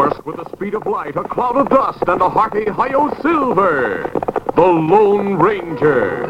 horse with the speed of light, a cloud of dust, and a hearty Hi-Yo Silver, the Lone Ranger.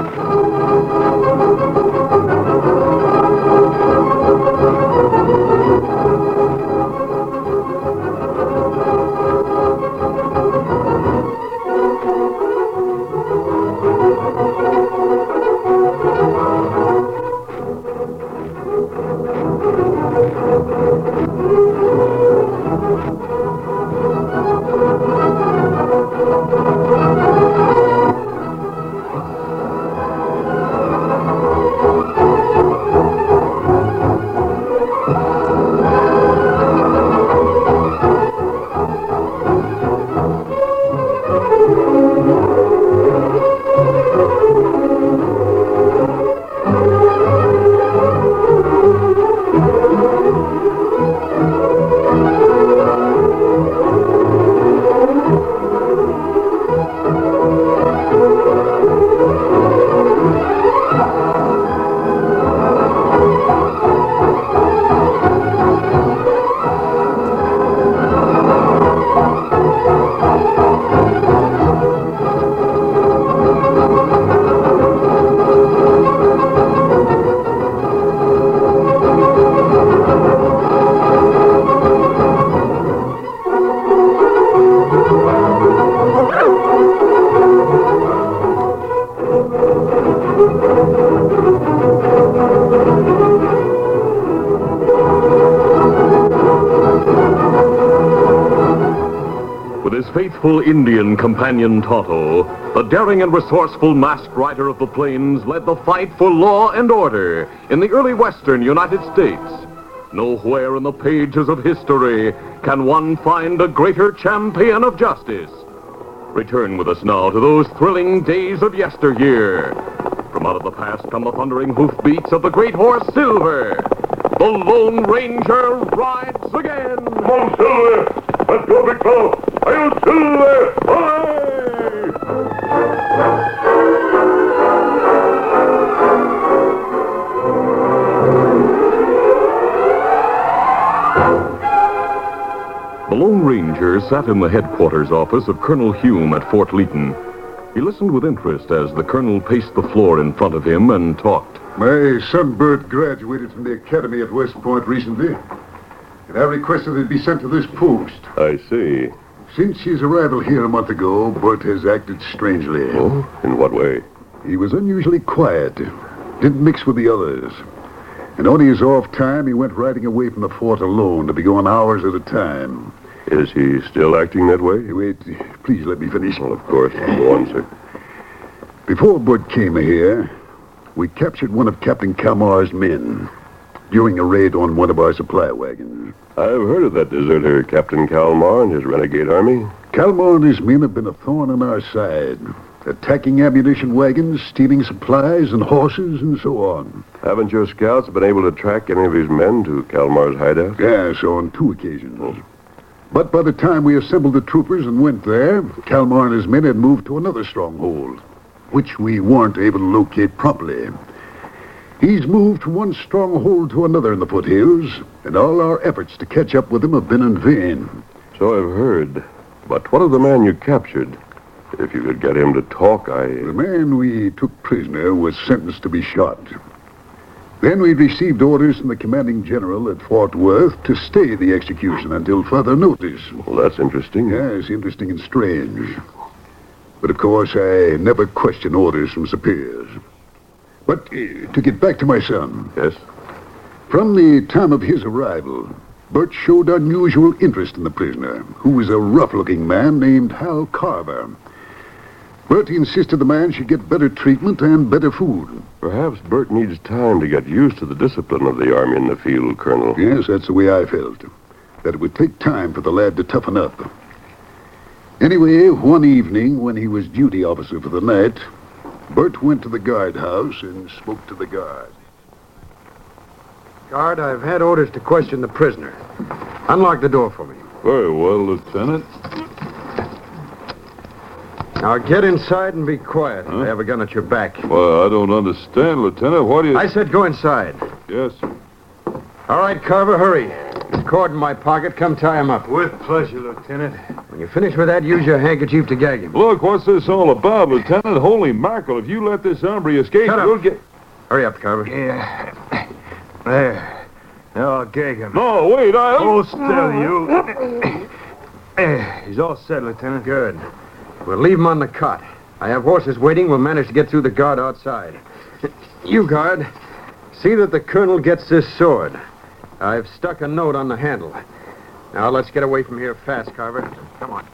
Faithful Indian companion Tonto, the daring and resourceful masked rider of the plains, led the fight for law and order in the early western United States. Nowhere in the pages of history can one find a greater champion of justice. Return with us now to those thrilling days of yesteryear. From out of the past come the thundering hoofbeats of the great horse Silver. The Lone Ranger rides again. Come on, Silver! Let's go, big fellow! Hi-Yo Silver! Hooray! The Lone Ranger sat in the headquarters office of Colonel Hume at Fort Leaton. He listened with interest as the colonel paced the floor in front of him and talked. My son Bert graduated from the academy at West Point recently, and I requested it be sent to this post. I see. Since his arrival here a month ago, Bert has acted strangely. Oh? In what way? He was unusually quiet, didn't mix with the others. And on his off time, he went riding away from the fort alone to be gone hours at a time. Is he still acting that way? Wait, please let me finish. Well, of course. Go on, sir. Before Bert came here, we captured one of Captain Kalmar's men during a raid on one of our supply wagons. I've heard of that deserter, Captain Kalmar and his renegade army. Kalmar and his men have been a thorn on our side, attacking ammunition wagons, stealing supplies and horses, and so on. Haven't your scouts been able to track any of his men to Kalmar's hideout? Yes, on 2 occasions. Oh. But by the time we assembled the troopers and went there, Kalmar and his men had moved to another stronghold, which we weren't able to locate properly. He's moved from one stronghold to another in the foothills, and all our efforts to catch up with him have been in vain. So I've heard. But what of the man you captured? If you could get him to talk, The man we took prisoner was sentenced to be shot. Then we received orders from the commanding general at Fort Worth to stay the execution until further notice. Well, that's interesting. Yes, interesting and strange. But of course, I never question orders from superiors. But to get back to my son. Yes? From the time of his arrival, Bert showed unusual interest in the prisoner, who was a rough-looking man named Hal Carver. Bert insisted the man should get better treatment and better food. Perhaps Bert needs time to get used to the discipline of the army in the field, Colonel. Yes, that's the way I felt. That it would take time for the lad to toughen up. Anyway, one evening, when he was duty officer for the night, Bert went to the guardhouse and spoke to the guard. Guard, I've had orders to question the prisoner. Unlock the door for me. Very well, Lieutenant. Now get inside and be quiet. I have a gun at your back. Well, I don't understand, Lieutenant. What do you... I said go inside. Yes, sir. All right, Carver, hurry. cord in my pocket. Come tie him up. With pleasure, Lieutenant. When you finish with that, use your handkerchief to gag him. Look, what's this all about, Lieutenant? Holy mackerel, if you let this hombre escape, Shut up. we'll get... Hurry up, Carver. Yeah. There. Now I'll gag him. No, wait, Hold still, you. He's all set, Lieutenant. Good. We'll leave him on the cot. I have horses waiting. We'll manage to get through the guard outside. You, guard, see that the colonel gets this sword. I've stuck a note on the handle. Now, let's get away from here fast, Carver. Come on.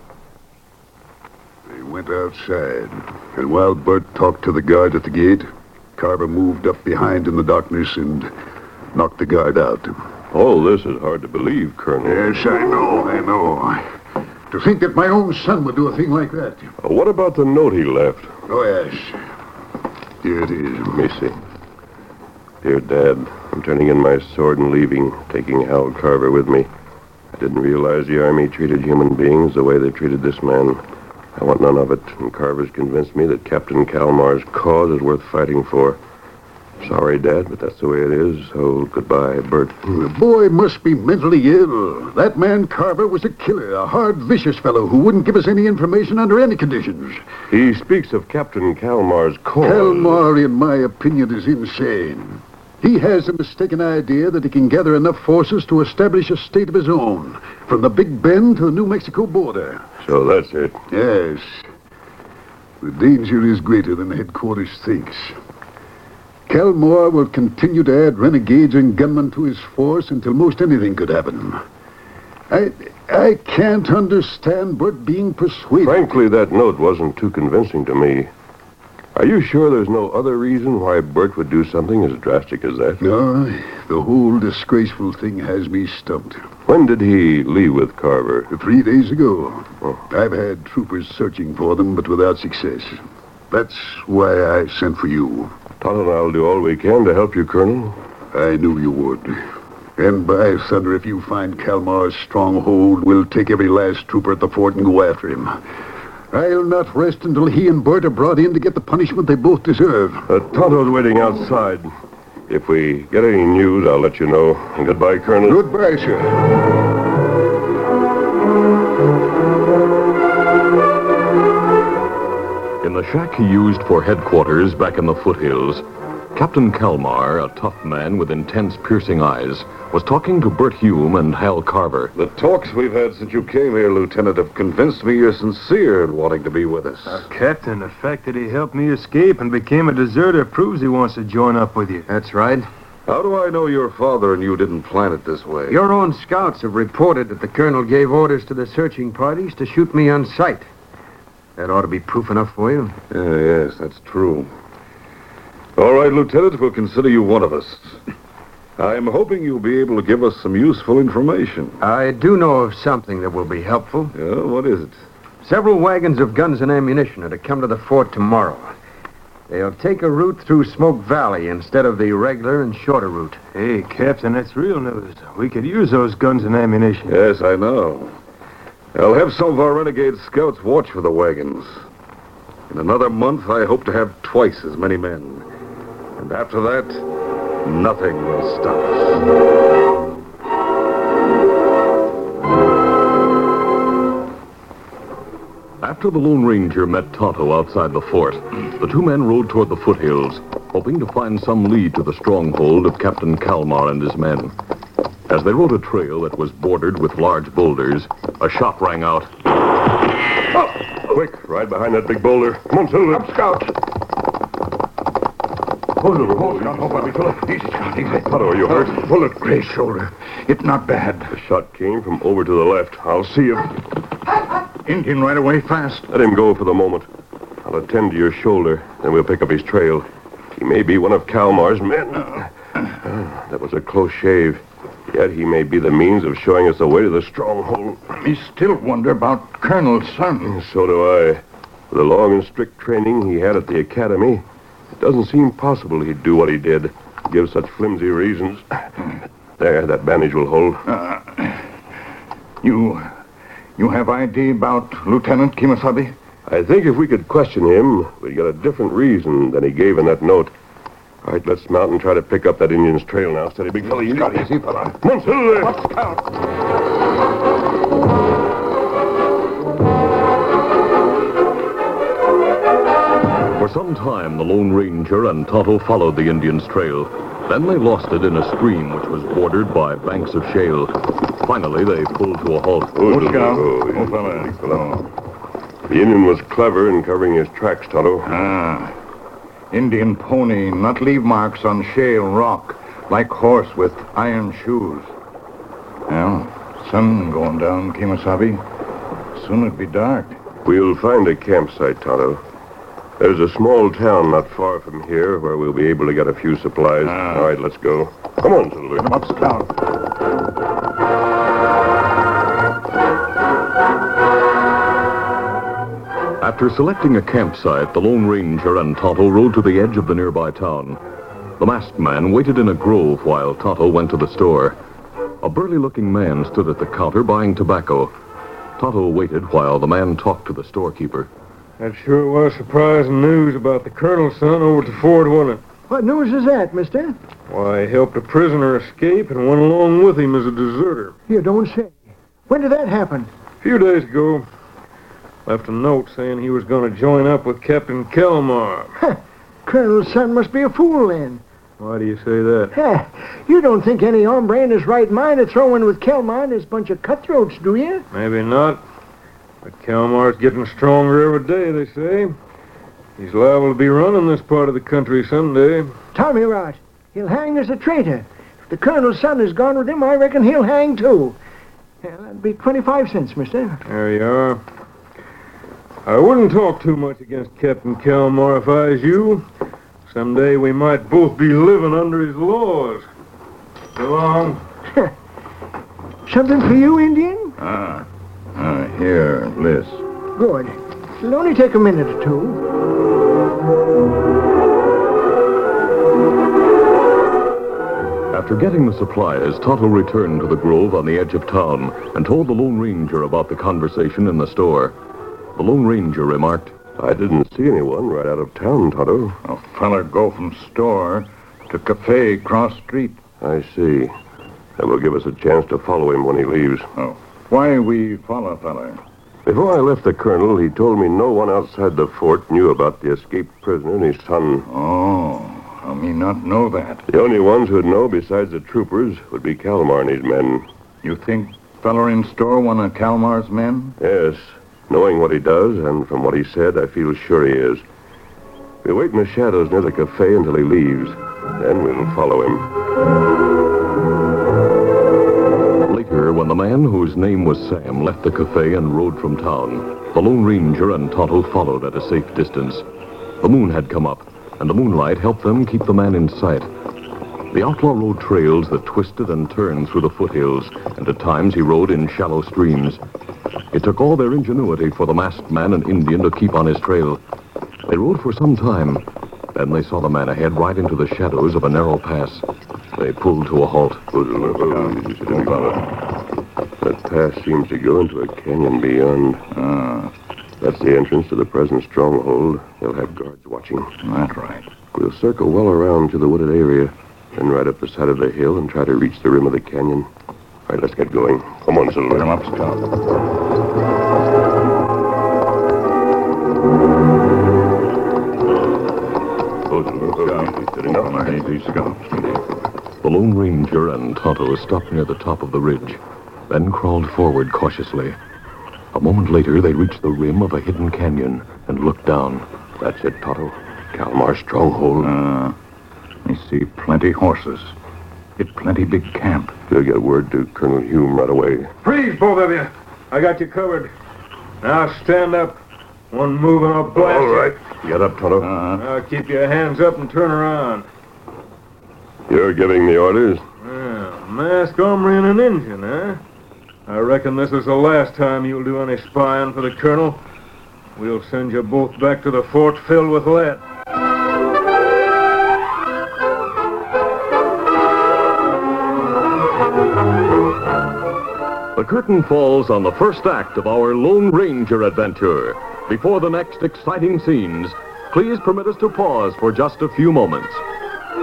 They went outside, and while Bert talked to the guard at the gate, Carver moved up behind in the darkness and knocked the guard out. All this is hard to believe, Colonel. Yes, I know. To think that my own son would do a thing like that. What about the note he left? Oh, yes. Here it is. Let me see. Dear Dad, I'm turning in my sword and leaving, taking Hal Carver with me. I didn't realize the Army treated human beings the way they treated this man. I want none of it, and Carver's convinced me that Captain Kalmar's cause is worth fighting for. Sorry, Dad, but that's the way it is. So, goodbye, Bert. The boy must be mentally ill. That man Carver was a killer, a hard, vicious fellow who wouldn't give us any information under any conditions. He speaks of Captain Kalmar's cause. Kalmar, in my opinion, is insane. He has a mistaken idea that he can gather enough forces to establish a state of his own, from the Big Bend to the New Mexico border. So that's it. Yes. The danger is greater than headquarters thinks. Kalmar will continue to add renegades and gunmen to his force until most anything could happen. I can't understand Bert being persuaded. Frankly, that note wasn't too convincing to me. Are you sure there's no other reason why Bert would do something as drastic as that? No, the whole disgraceful thing has me stumped. When did he leave with Carver? 3 days ago. Oh. I've had troopers searching for them, but without success. That's why I sent for you. Todd and I'll do all we can to help you, Colonel. I knew you would. And by thunder, if you find Kalmar's stronghold, we'll take every last trooper at the fort and go after him. I'll not rest until he and Bert are brought in to get the punishment they both deserve. Tonto's waiting outside. If we get any news, I'll let you know. And goodbye, Colonel. Goodbye, sir. In the shack he used for headquarters back in the foothills, Captain Kalmar, a tough man with intense, piercing eyes, was talking to Bert Hume and Hal Carver. The talks we've had since you came here, Lieutenant, have convinced me you're sincere in wanting to be with us. Captain, the fact that he helped me escape and became a deserter proves he wants to join up with you. That's right. How do I know your father and you didn't plan it this way? Your own scouts have reported that the colonel gave orders to the searching parties to shoot me on sight. That ought to be proof enough for you. Yes, that's true. All right, Lieutenant, we'll consider you one of us. I'm hoping you'll be able to give us some useful information. I do know of something that will be helpful. Yeah, what is it? Several wagons of guns and ammunition are to come to the fort tomorrow. They'll take a route through Smoke Valley instead of the regular and shorter route. Hey, Captain, that's real news. We could use those guns and ammunition. Yes, I know. I'll have some of our renegade scouts watch for the wagons. In another month, I hope to have twice as many men. And after that, nothing will stop us. After the Lone Ranger met Tonto outside the fort, the two men rode toward the foothills, hoping to find some lead to the stronghold of Captain Kalmar and his men. As they rode a trail that was bordered with large boulders, a shot rang out. Oh, quick, ride behind that big boulder. Come on, Silver. Up, Scout. Hold over, hold, Scout. Hold on, Philip. Easy, Scout, easy. Tonto, are you hurt? Bullet grazed shoulder. It's not bad. The shot came from over to the left. I'll see him. Indian right away fast. Let him go for the moment. I'll attend to your shoulder, then we'll pick up his trail. He may be one of Kalmar's men. That was a close shave. Yet he may be the means of showing us the way to the stronghold. Me still wonder about Colonel's son. So do I. With the long and strict training he had at the academy, it doesn't seem possible he'd do what he did. Give such flimsy reasons. There, that bandage will hold. You have ID about Lieutenant Kimasabi? I think if we could question him, we'd get a different reason than he gave in that note. All right, let's mount and try to pick up that Indian's trail now. Steady, big fella. Easy, fella. Come on, Silver. Let's count. For some time, the Lone Ranger and Tonto followed the Indian's trail. Then they lost it in a stream which was bordered by banks of shale. Finally, they pulled to a halt. Look out. Big fella. The Indian was clever in covering his tracks, Tonto. Indian pony not leave marks on shale rock, like horse with iron shoes. Well, sun going down, Kemosabe. Soon it'll be dark. We'll find a campsite, Tonto. There's a small town not far from here where we'll be able to get a few supplies. All right, let's go. Come on, Silver. Up, Scout. After selecting a campsite, the Lone Ranger and Tonto rode to the edge of the nearby town. The masked man waited in a grove while Tonto went to the store. A burly-looking man stood at the counter buying tobacco. Tonto waited while the man talked to the storekeeper. That sure was surprising news about the colonel's son over to Fort, wasn't it? What news is that, mister? Why, he helped a prisoner escape and went along with him as a deserter. You don't say. When did that happen? A few days ago. Left a note saying he was going to join up with Captain Kelmar. Colonel's son must be a fool, then. Why do you say that? You don't think any hombre in his right mind would throw in with Kelmar and this bunch of cutthroats, do you? Maybe not. But Kelmar's getting stronger every day, they say. He's liable to be running this part of the country someday. Tommy Rot. He'll hang as a traitor. If the colonel's son is gone with him, I reckon he'll hang, too. That'd be 25 cents, mister. There you are. I wouldn't talk too much against Captain Kelmar if I was you. Someday we might both be living under his laws. So long. Something for you, Indian? Here, Liz. Good. It'll only take a minute or two. After getting the supplies, Tonto returned to the grove on the edge of town and told the Lone Ranger about the conversation in the store. The Lone Ranger remarked, I didn't see anyone right out of town, Tonto. A feller go from store to cafe cross street. I see. That will give us a chance to follow him when he leaves. Oh. Why we follow feller? Before I left the colonel, he told me no one outside the fort knew about the escaped prisoner and his son. Oh, how me not know that? The only ones who'd know besides the troopers would be Kalmar and his men. You think feller in store one of Kalmar's men? Yes. Knowing what he does, and from what he said, I feel sure he is. We'll wait in the shadows near the cafe until he leaves. Then we'll follow him. Later, when the man whose name was Sam left the cafe and rode from town, the Lone Ranger and Tonto followed at a safe distance. The moon had come up, and the moonlight helped them keep the man in sight. The outlaw rode trails that twisted and turned through the foothills, and at times he rode in shallow streams. It took all their ingenuity for the masked man and Indian to keep on his trail. They rode for some time. Then they saw the man ahead ride into the shadows of a narrow pass. They pulled to a halt. That pass seems to go into a canyon beyond. That's the entrance to the present stronghold. They'll have guards watching. That's right. We'll circle well around to the wooded area, then ride up the side of the hill and try to reach the rim of the canyon. All right, let's get going. Come on, Silver. Come up, Scout. The Lone Ranger and Tonto stopped near the top of the ridge, then crawled forward cautiously. A moment later, they reached the rim of a hidden canyon and looked down. That's it, Tonto. Kalmar's stronghold. I see plenty horses. It plenty big camp. We'll get word to Colonel Hume right away. Freeze, both of you. I got you covered. Now stand up. One move and I'll blast All right. you. Get up, Tonto. Now keep your hands up and turn around. You're giving the orders? Well, masked hombre and an Indian, huh? I reckon this is the last time you'll do any spying for the colonel. We'll send you both back to the fort filled with lead. The curtain falls on the first act of our Lone Ranger adventure. Before the next exciting scenes, please permit us to pause for just a few moments.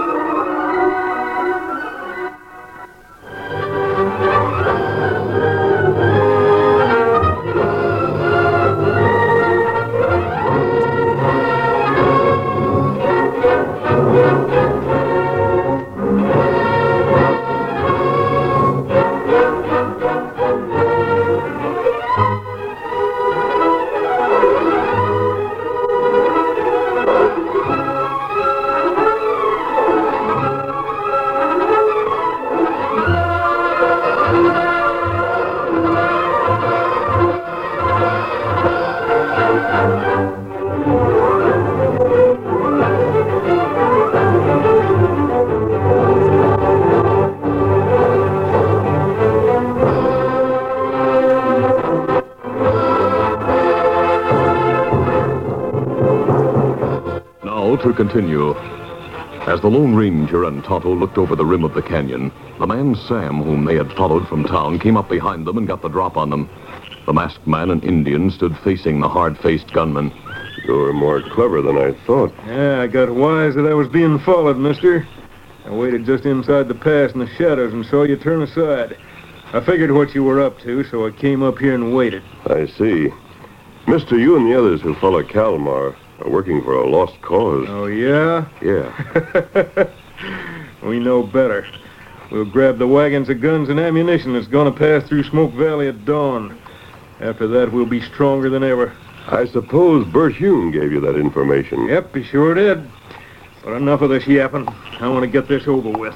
continue. As the Lone Ranger and Tonto looked over the rim of the canyon, the man Sam, whom they had followed from town, came up behind them and got the drop on them. The masked man and Indian stood facing the hard-faced gunman. You're more clever than I thought. Yeah, I got wise that I was being followed, mister. I waited just inside the pass in the shadows and saw you turn aside. I figured what you were up to, so I came up here and waited. I see. Mister, you and the others who follow Kalmar are working for a lost cause. Oh, yeah? Yeah. We know better. We'll grab the wagons of guns and ammunition that's going to pass through Smoke Valley at dawn. After that, we'll be stronger than ever. I suppose Bert Hume gave you that information. Yep, he sure did. But enough of this yapping. I want to get this over with.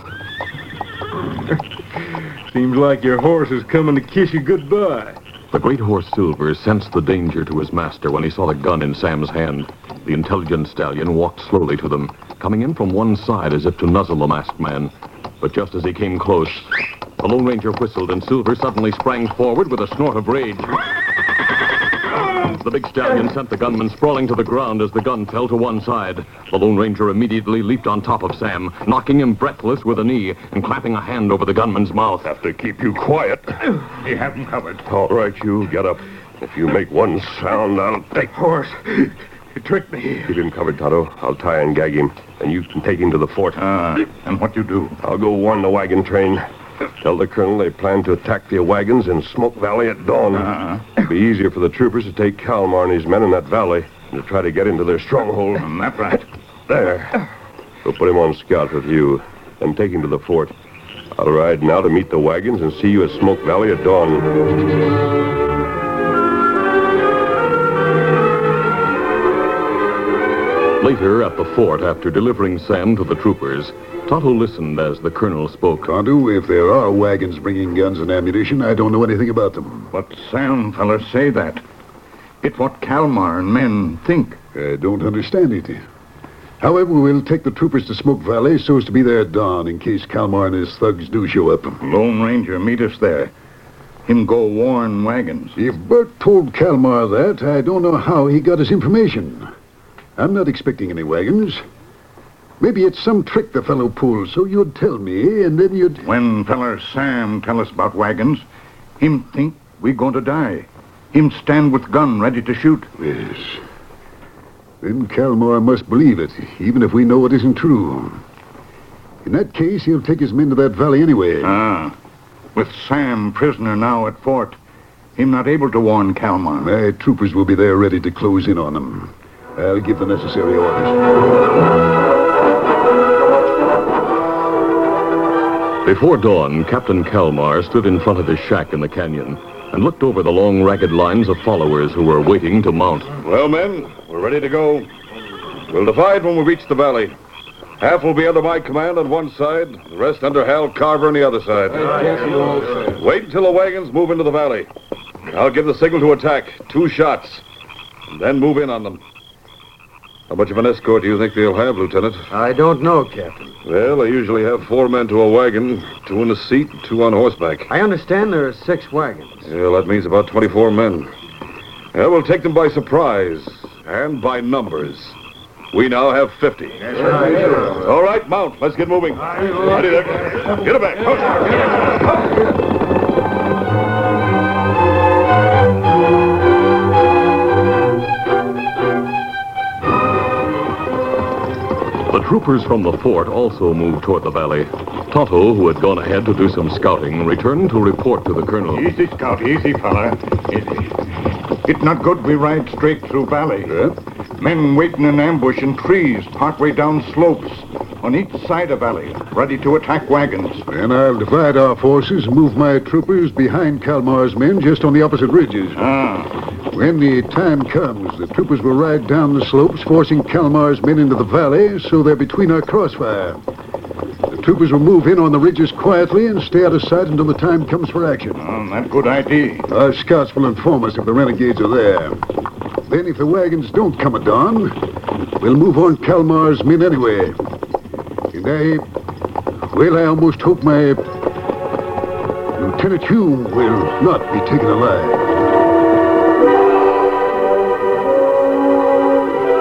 Seems like your horse is coming to kiss you goodbye. The great horse Silver sensed the danger to his master when he saw the gun in Sam's hand. The intelligent stallion walked slowly to them, coming in from one side as if to nuzzle the masked man. But just as he came close, the Lone Ranger whistled and Silver suddenly sprang forward with a snort of rage. The big stallion sent the gunman sprawling to the ground as the gun fell to one side. The Lone Ranger immediately leaped on top of Sam, knocking him breathless with a knee and clapping a hand over the gunman's mouth. Have to keep you quiet. We have him covered. All right, you get up. If you make one sound, I'll take... Horse, you tricked me. Keep him covered, Tonto. I'll tie and gag him, and you can take him to the fort. And what you do? I'll go warn the wagon train. Tell the colonel they plan to attack the wagons in Smoke Valley at dawn. It'll be easier for the troopers to take Kalmar and his men in that valley and to try to get into their stronghold. That's right. There. We'll put him on scout with you, then take him to the fort. I'll ride now to meet the wagons and see you at Smoke Valley at dawn. Later, at the fort, after delivering Sam to the troopers, Tonto listened as the colonel spoke. Tonto, if there are wagons bringing guns and ammunition, I don't know anything about them. But Sam fellas say that. It's what Kalmar and men think. I don't understand it. However, we'll take the troopers to Smoke Valley so as to be there at dawn in case Kalmar and his thugs do show up. Lone Ranger meet us there. Him go warn wagons. If Bert told Kalmar that, I don't know how he got his information. I'm not expecting any wagons. Maybe it's some trick the fellow pulled, so you'd tell me, and then you'd... When feller Sam tell us about wagons, him think we going to die. Him stand with gun ready to shoot. Yes. Then Kalmar must believe it, even if we know it isn't true. In that case, he'll take his men to that valley anyway. With Sam prisoner now at fort, him not able to warn Kalmar. My troopers will be there ready to close in on him. I'll give the necessary orders. Before dawn, Captain Kalmar stood in front of his shack in the canyon and looked over the long, ragged lines of followers who were waiting to mount. Well, men, we're ready to go. We'll divide when we reach the valley. Half will be under my command on one side, the rest under Hal Carver on the other side. Wait until the wagons move into the valley. I'll give the signal to attack. 2 shots. And then move in on them. How much of an escort do you think they'll have, Lieutenant? I don't know, Captain. Well, they usually have 4 men to a wagon, 2 in the seat, 2 on horseback. I understand there are 6 wagons. Yeah, that means about 24 men. Yeah, we'll take them by surprise, and by numbers. We now have 50. All right, mount. Let's get moving. Ready there. Get it back. The troopers from the fort also moved toward the valley. Tonto, who had gone ahead to do some scouting, returned to report to the colonel. Easy, Scout. Easy, fella. Easy. It's not good we ride straight through valley. Men waiting in ambush in trees partway down slopes on each side of valley, ready to attack wagons. Then I'll divide our forces and move my troopers behind Kalmar's men just on the opposite ridges. When the time comes, the troopers will ride down the slopes, forcing Kalmar's men into the valley so they're between our crossfire. The troopers will move in on the ridges quietly and stay out of sight until the time comes for action. That's a good idea. Our scouts will inform us if the renegades are there. Then, if the wagons don't come at dawn, we'll move on Kalmar's men anyway. And I almost hope my Lieutenant Hume will not be taken alive.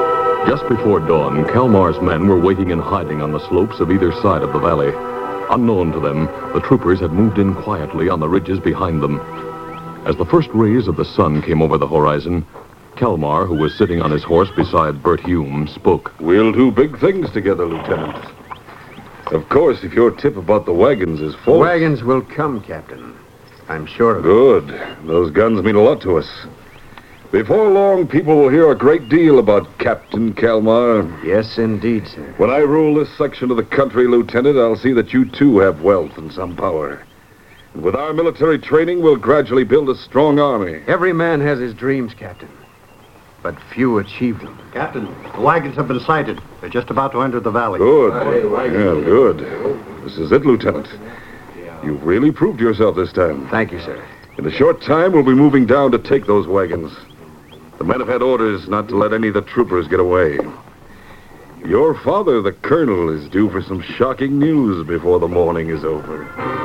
Just before dawn, Kalmar's men were waiting in hiding on the slopes of either side of the valley. Unknown to them, the troopers had moved in quietly on the ridges behind them. As the first rays of the sun came over the horizon, Kalmar, who was sitting on his horse beside Bert Hume, spoke. We'll do big things together, Lieutenant. Of course, if your tip about the wagons is false... Wagons will come, Captain. I'm sure of it. Good. Those guns mean a lot to us. Before long, people will hear a great deal about Captain Kalmar. Yes, indeed, sir. When I rule this section of the country, Lieutenant, I'll see that you too have wealth and some power. And with our military training, we'll gradually build a strong army. Every man has his dreams, Captain. But few achieve them. Captain, the wagons have been sighted. They're just about to enter the valley. Good. Yeah, good. This is it, Lieutenant. You've really proved yourself this time. Thank you, sir. In a short time, we'll be moving down to take those wagons. The men have had orders not to let any of the troopers get away. Your father, the colonel, is due for some shocking news before the morning is over.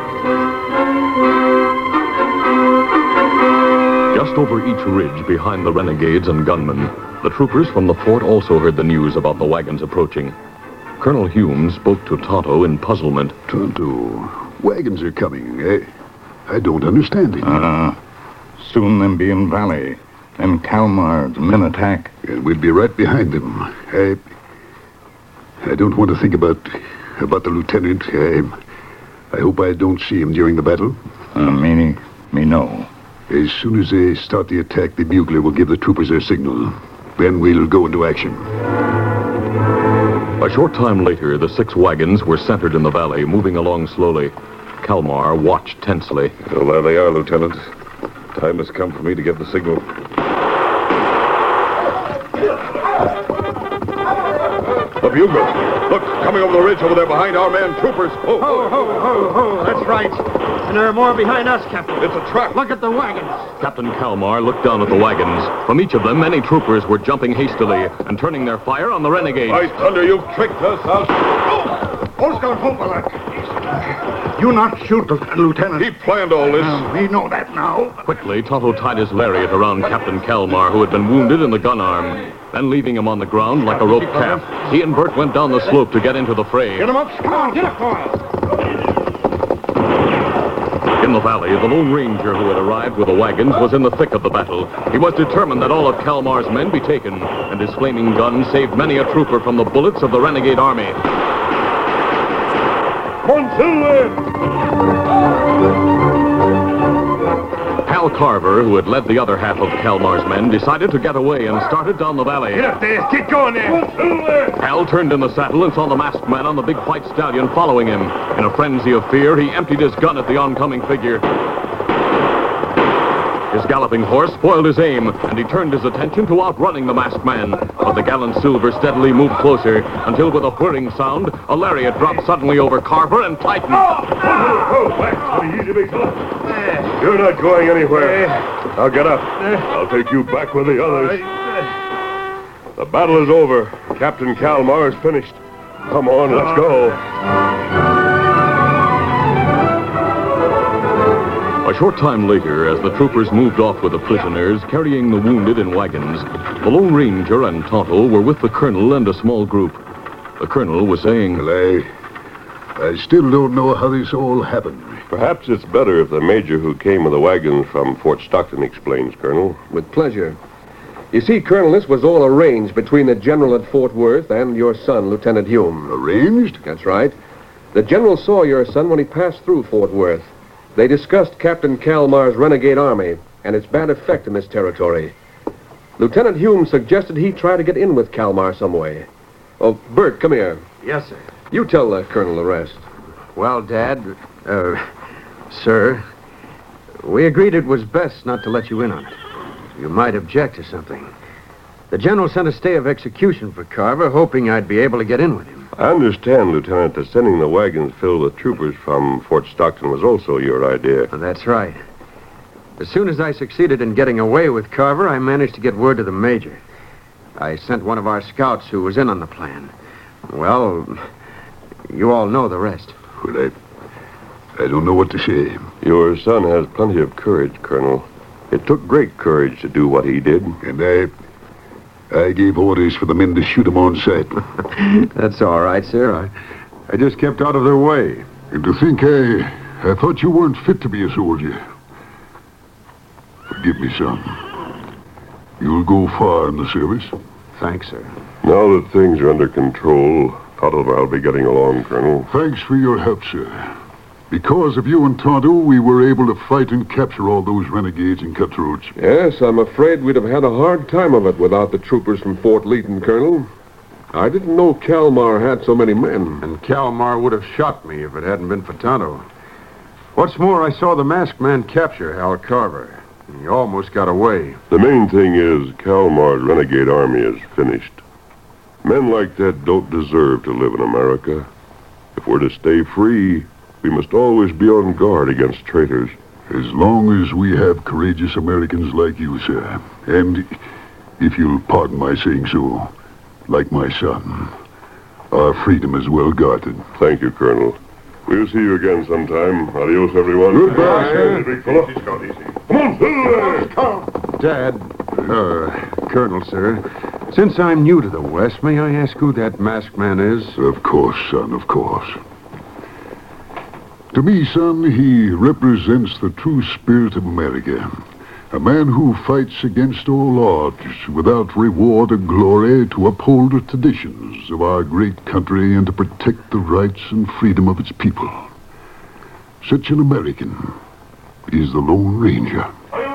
Just over each ridge behind the renegades and gunmen, the troopers from the fort also heard the news about the wagons approaching. Colonel Hume spoke to Tonto in puzzlement. Tonto, wagons are coming, eh? I don't understand it. Soon them be in valley. Them Kalmar's men attack. And we'll be right behind them. I don't want to think about the lieutenant. I hope I don't see him during the battle. Me no. As soon as they start the attack, the bugler will give the troopers their signal. Then we'll go into action. A short time later, the 6 wagons were centered in the valley, moving along slowly. Kalmar watched tensely. Well, there they are, Lieutenant. Time has come for me to give the signal. The bugler! Look, coming over the ridge over there behind our man, troopers. Ho! That's right. And there are more behind us, Captain. It's a trap. Look at the wagons. Captain Kalmar looked down at the wagons. From each of them, many troopers were jumping hastily and turning their fire on the renegades. By thunder, you've tricked us. Who's going home for that? You not shoot, Lieutenant. He planned all this. We know that now. Quickly, Tonto tied his lariat around Captain Kalmar, who had been wounded in the gun arm. Then, leaving him on the ground like a rope calf, he and Bert went down the slope to get into the fray. Get him up. Come on, get up, boys. In the valley, the Lone Ranger who had arrived with the wagons was in the thick of the battle. He was determined that all of Kalmar's men be taken, and his flaming gun saved many a trooper from the bullets of the renegade army. Hal Carver, who had led the other half of Kalmar's men, decided to get away and started down the valley. Get up there. Keep going there. Hal turned in the saddle and saw the masked man on the big white stallion following him. In a frenzy of fear, he emptied his gun at the oncoming figure. His galloping horse spoiled his aim, and he turned his attention to outrunning the masked man. But the gallant Silver steadily moved closer, until with a whirring sound, a lariat dropped suddenly over Carver and tightened. You're not going anywhere. Now get up. I'll take you back with the others. The battle is over. Captain Kalmar is finished. Come on, let's go. A short time later, as the troopers moved off with the prisoners, carrying the wounded in wagons, the Lone Ranger and Tonto were with the colonel and a small group. The colonel was saying, Well, I still don't know how this all happened. Perhaps it's better if the major who came with the wagons from Fort Stockton explains, Colonel. With pleasure. You see, Colonel, this was all arranged between the general at Fort Worth and your son, Lieutenant Hume. Arranged? That's right. The general saw your son when he passed through Fort Worth. They discussed Captain Kalmar's renegade army and its bad effect in this territory. Lieutenant Hume suggested he try to get in with Kalmar some way. Oh, Bert, come here. Yes, sir. You tell the colonel the rest. Well, Dad, sir, we agreed it was best not to let you in on it. You might object to something. The general sent a stay of execution for Carver, hoping I'd be able to get in with him. I understand, Lieutenant, that sending the wagons filled with troopers from Fort Stockton was also your idea. That's right. As soon as I succeeded in getting away with Carver, I managed to get word to the major. I sent one of our scouts who was in on the plan. Well, you all know the rest. Well, I don't know what to say. Your son has plenty of courage, Colonel. It took great courage to do what he did. And I gave orders for the men to shoot him on sight. That's all right, sir. I just kept out of their way. And to think I thought you weren't fit to be a soldier. Forgive me, son. You'll go far in the service. Thanks, sir. Now that things are under control, Tonto and I'll be getting along, Colonel. Thanks for your help, sir. Because of you and Tonto, we were able to fight and capture all those renegades and cutthroats. Yes, I'm afraid we'd have had a hard time of it without the troopers from Fort Leaton, Colonel. I didn't know Kalmar had so many men. And Kalmar would have shot me if it hadn't been for Tonto. What's more, I saw the masked man capture Hal Carver. He almost got away. The main thing is Kalmar's renegade army is finished. Men like that don't deserve to live in America. If we're to stay free, we must always be on guard against traitors. As long as we have courageous Americans like you, sir. And, if you'll pardon my saying so, like my son, our freedom is well guarded. Thank you, Colonel. We'll see you again sometime. Adios, everyone. Goodbye, sir. Big fellow. Come on. Dad, Colonel, sir, since I'm new to the West, may I ask who that masked man is? Of course, son, of course. To me, son, he represents the true spirit of America. A man who fights against all odds without reward or glory to uphold the traditions of our great country and to protect the rights and freedom of its people. Such an American is the Lone Ranger.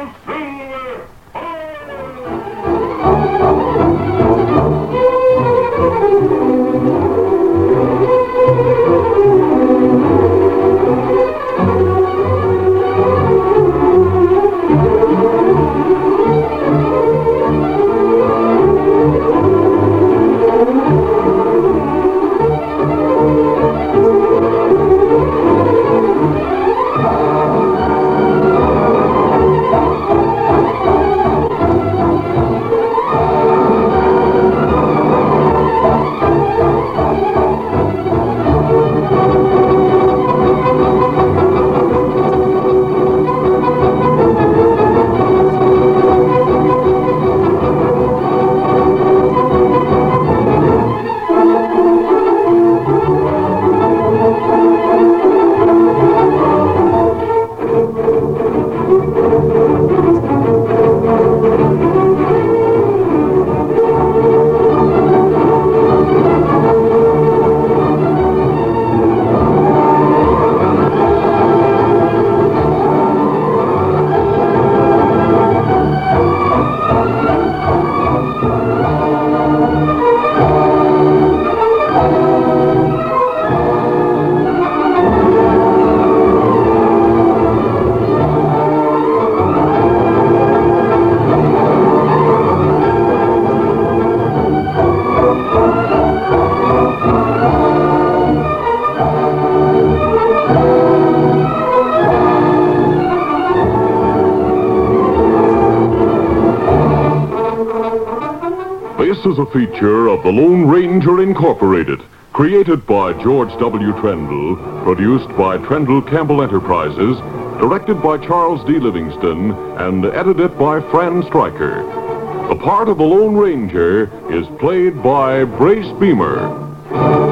This is a feature of the Lone Ranger Incorporated, created by George W. Trendle, produced by Trendle Campbell Enterprises, directed by Charles D. Livingston, and edited by Fran Stryker. The part of the Lone Ranger is played by Brace Beamer.